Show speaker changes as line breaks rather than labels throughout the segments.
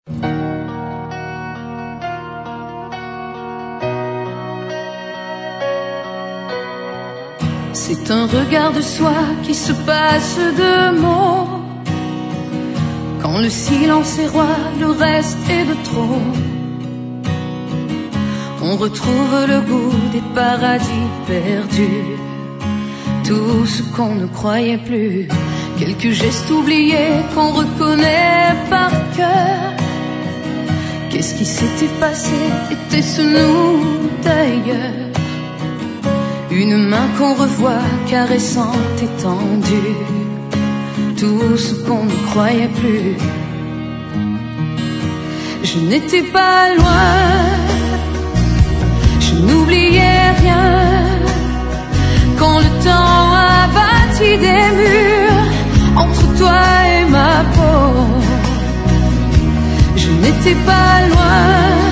C'est un regard de soi qui se passe de mots. Quand le silence est roi, le reste est de trop. On retrouve le goût des paradis perdus, tout ce qu'on ne croyait plus, quelques gestes oubliés qu'on reconnaît par cœur. Qu'est-ce qui s'était passé? Était-ce nous d'ailleurs? Une main qu'on revoit caressante et tendue, tout ce qu'on ne croyait plus. Je n'étais pas loin, je n'oubliais rien. Quand le temps a bâti des murs entre toi et ma peau, je n'étais pas loin,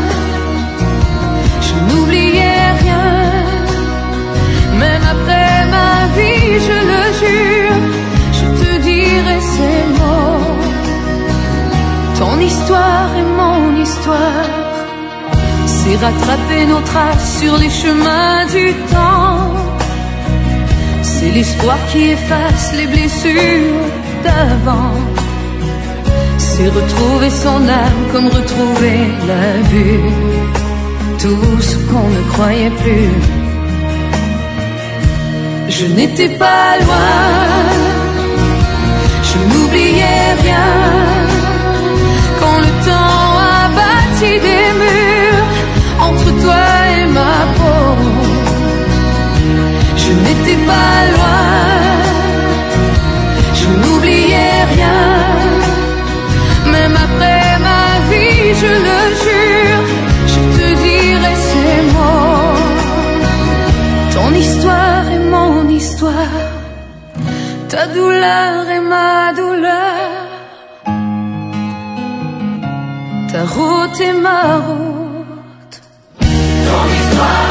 je n'oubliais rien. Même après ma vie, je le jure, je te dirai ces mots. Ton histoire est mon histoire. C'est rattraper nos traces sur les chemins du temps. C'est l'espoir qui efface les blessures d'avant. C'est retrouver son âme comme retrouver la vue. Tout ce qu'on ne croyait plus. Je n'étais pas loin, je n'oubliais rien. Quand le temps a bâti des murs entre toi et ma peau, je n'étais pas loin, je n'oubliais rien. Même après ma vie, je le jure, je te dirai ces mots. Ton histoire est mon histoire, ta douleur est ma douleur, ta route est ma route.
Ton histoire